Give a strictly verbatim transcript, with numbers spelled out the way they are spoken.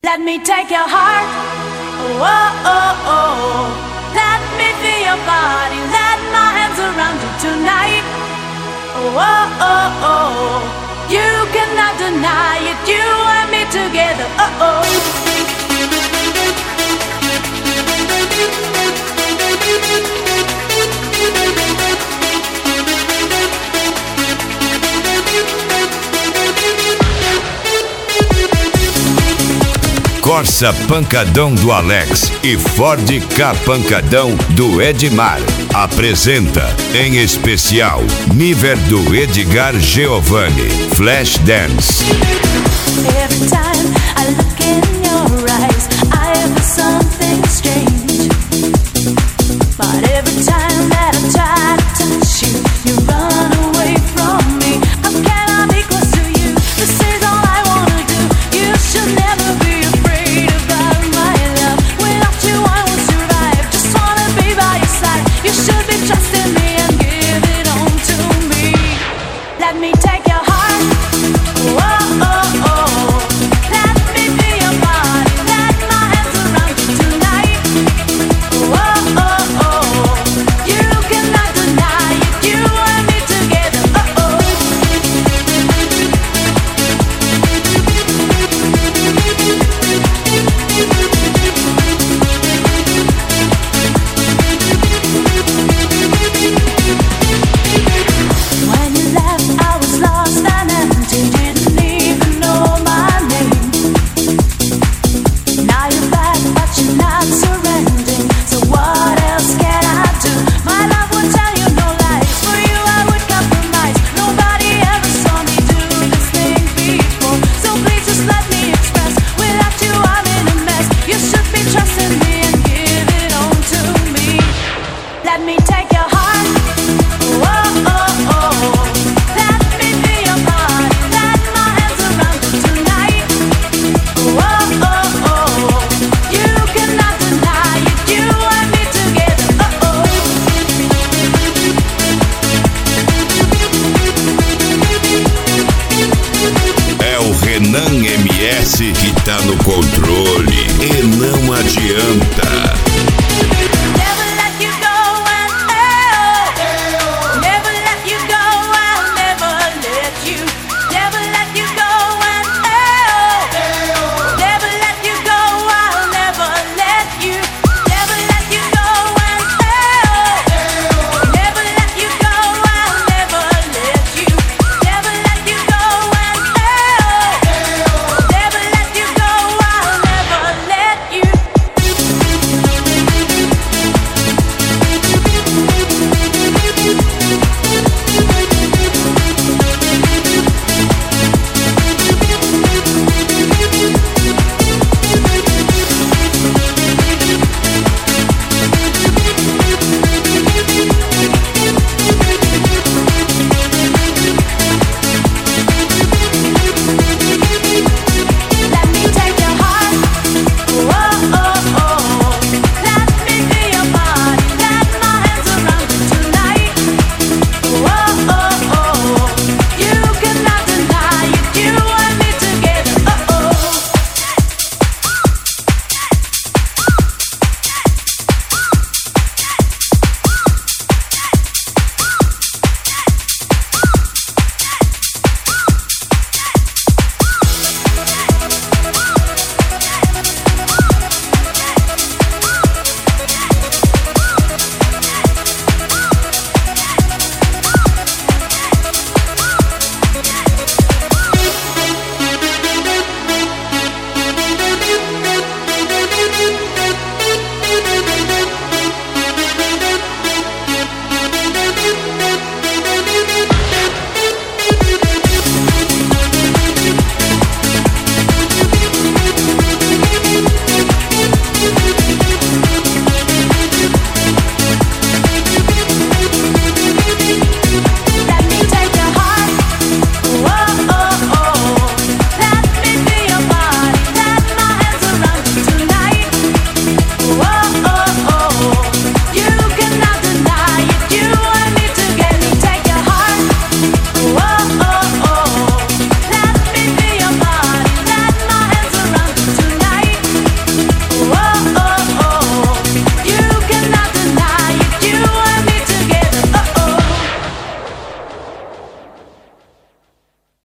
Let me take your heart, oh, oh, oh, oh. Let me feel your body, let my hands around you tonight. Oh, oh, oh, oh. You cannot deny it, you and me together, oh, oh. Corsa Pancadão do Alex e Ford Ka Pancadão do Edmar. Apresenta, em especial, Niver do Edgar Giovanni, Flashdance. Every time I look in your eyes, I feel something strange. But every time that I try to touch you, you run away from me. How can I be close to you? This is all I wanna do. You should never be afraid about my love. Without you I won't survive. Just wanna be by your side. You should be trusting me and give it on to me. Let me take your heart. Whoa, oh, oh. Let me feel your body. Let my hands around you tonight. Whoa, oh, oh. You cannot deny it. You and me together. Oh, oh. When you left, I was lost and empty. Didn't even know my name. Now you're back, but you're not surrendering. So what else can I do? My love would tell you no lies. For you I would compromise. Nobody ever saw me do this thing before. So please just let me express. Without you I'm in a mess. You should be trusting me and give it on to me. Let me take your heart. Whoa, oh, oh. Let me feel your body. Let my hands around you tonight. Whoa, oh, oh. You cannot deny it. You and me together. Oh, oh. É o Renan M S que tá no controle e não adianta.